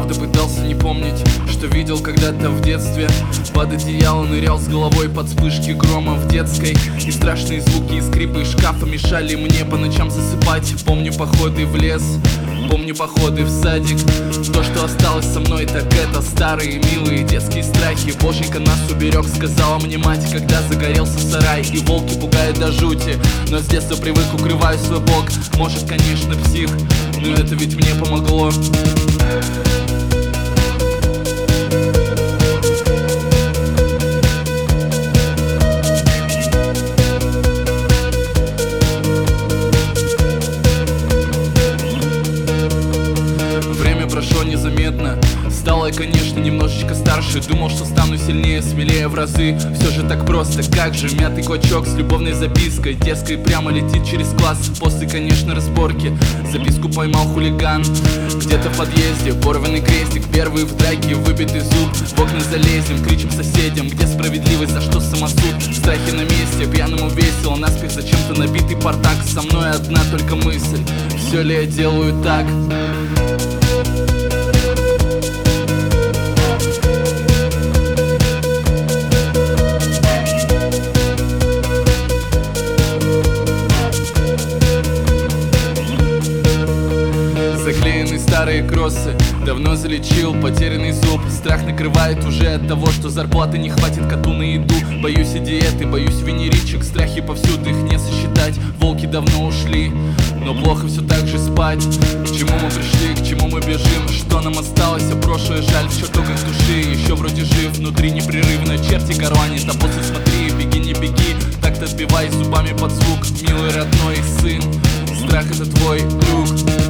правда пытался не помнить, что видел когда-то в детстве. Под одеяло нырял с головой под вспышки грома в детской. И страшные звуки и скрипы шкафа мешали мне по ночам засыпать. Помню походы в лес, помню походы в садик. То, что осталось со мной, так это старые милые детские страхи. Боженька нас уберег, сказала мне мать, когда загорелся сарай. И волки пугают до жути, но с детства привык, укрываю свой бок. Может, конечно, псих, но это ведь мне помогло. Прошло незаметно. Стал я, конечно, немножечко старше. Думал, что стану сильнее, смелее в разы. Все же так просто, как же. Мятый клочок с любовной запиской, детской, прямо летит через класс. После, конечно, разборки записку поймал хулиган. Где-то в подъезде порванный крестик, первый в драке выбитый зуб. В окна залезем, кричим соседям, где справедливость, за что самосуд. Страхи на месте, пьяному весело, наспех зачем-то набитый портак. Со мной одна только мысль: все ли я делаю так? Заклеены старые кроссы, давно залечил потерянный зуб. Страх накрывает уже от того, что зарплаты не хватит коту на еду. Боюсь и диеты, боюсь венеричек, страхи повсюду, их не сосчитать. Волки давно ушли, но плохо все так же спать. К чему мы пришли, к чему мы бежим, что нам осталось, а прошлое жаль в чертогах души. Еще вроде жив, внутри непрерывно черти горланит. А после смотри, беги, не беги, так-то отбивай зубами под звук. Милый родной сын, страх это твой друг.